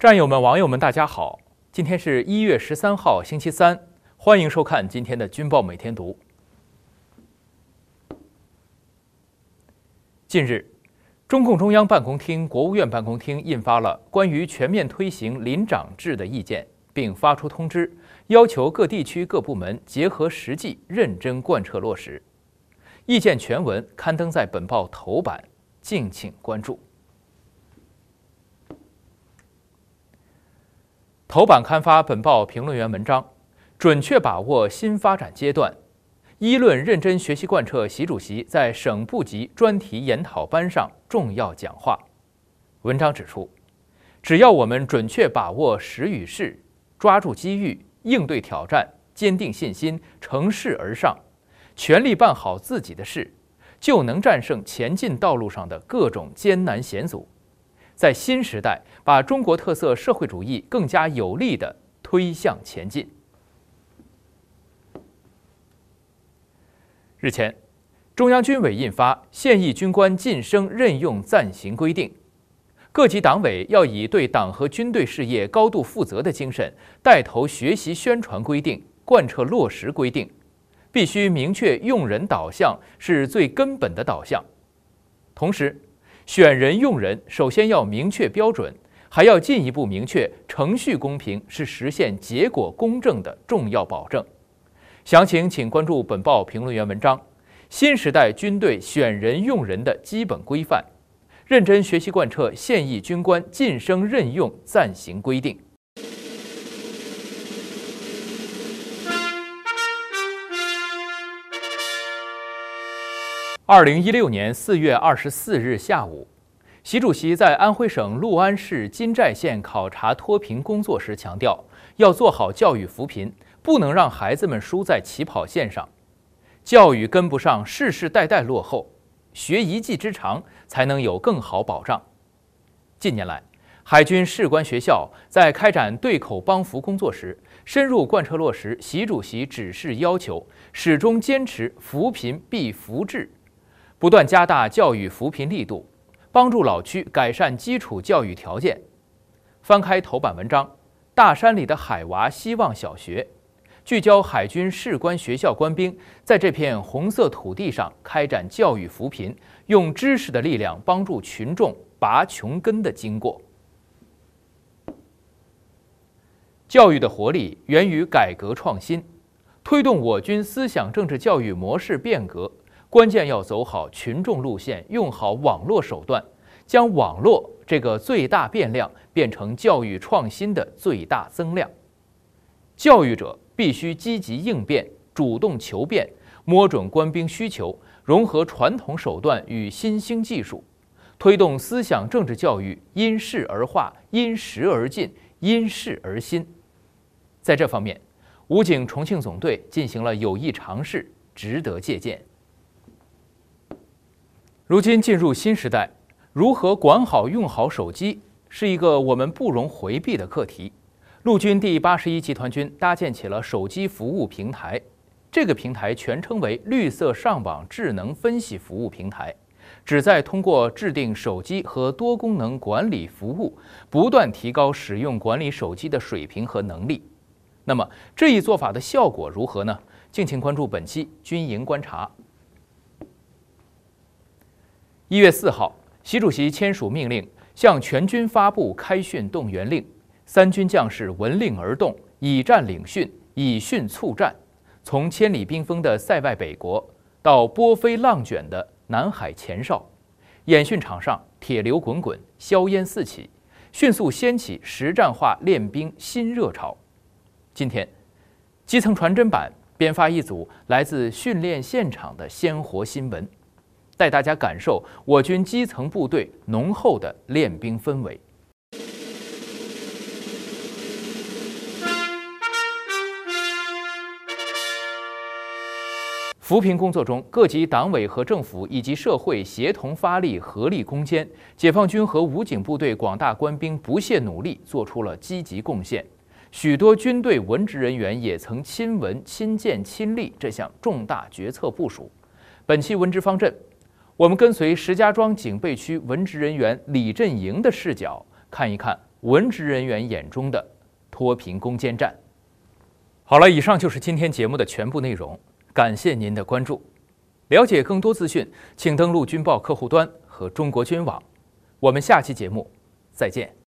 战友们、网友们，大家好！今天是1月13号，星期三，欢迎收看今天的军报每天读。近日，中共中央办公厅、国务院办公厅印发了关于全面推行临长制的意见，并发出通知，要求各地区各部门结合实际，认真贯彻落实。意见全文刊登在本报头版，敬请关注。头版刊发本报评论员文章，准确把握新发展阶段，一论认真学习贯彻习主席在省部级专题研讨班上重要讲话。文章指出，只要我们准确把握时与势，抓住机遇，应对挑战，坚定信心，乘势而上，全力办好自己的事，就能战胜前进道路上的各种艰难险阻，在新时代把中国特色社会主义更加有力地推向前进。日前，中央军委印发《现役军官晋升任用暂行规定》，各级党委要以对党和军队事业高度负责的精神，带头学习宣传规定，贯彻落实规定，必须明确用人导向是最根本的导向。同时，选人用人首先要明确标准，还要进一步明确程序公平是实现结果公正的重要保证。详情请关注本报评论员文章《新时代军队选人用人的基本规范》，认真学习贯彻现役军官晋升任用暂行规定。2016年4月24日下午，习主席在安徽省六安市金寨县考察脱贫工作时强调，要做好教育扶贫，不能让孩子们输在起跑线上。教育跟不上，世世代代落后，学一技之长才能有更好保障。近年来，海军士官学校在开展对口帮扶工作时，深入贯彻落实习主席指示要求，始终坚持扶贫必扶志，不断加大教育扶贫力度，帮助老区改善基础教育条件。翻开头版文章，大山里的海娃希望小学，聚焦海军士官学校官兵在这片红色土地上开展教育扶贫，用知识的力量帮助群众拔穷根的经过。教育的活力源于改革创新，推动我军思想政治教育模式变革，关键要走好群众路线，用好网络手段，将网络这个最大变量变成教育创新的最大增量。教育者必须积极应变，主动求变，摸准官兵需求，融合传统手段与新兴技术，推动思想政治教育因势而化，因时而进，因势而新。在这方面，武警重庆总队进行了有益尝试，值得借鉴。如今进入新时代，如何管好用好手机是一个我们不容回避的课题。陆军第81集团军搭建起了手机服务平台，这个平台全称为绿色上网智能分析服务平台，旨在通过制定手机和多功能管理服务，不断提高使用管理手机的水平和能力。那么这一做法的效果如何呢？敬请关注本期军营观察。1月4号，习主席签署命令，向全军发布开训动员令，三军将士闻令而动，以战领训，以训促战，从千里冰封的塞外北国到波飞浪卷的南海前哨，演训场上铁流滚滚，硝烟四起，迅速掀起实战化练兵新热潮。今天，基层传真版编发一组来自训练现场的鲜活新闻，带大家感受我军基层部队浓厚的练兵氛围。扶贫工作中，各级党委和政府以及社会协同发力，合力攻坚，解放军和武警部队广大官兵不懈努力，做出了积极贡献。许多军队文职人员也曾亲闻、亲见、亲历这项重大决策部署。本期文职方阵，我们跟随石家庄警备区文职人员李振营的视角，看一看文职人员眼中的脱贫攻坚战。好了，以上就是今天节目的全部内容，感谢您的关注。了解更多资讯，请登录军报客户端和中国军网。我们下期节目再见。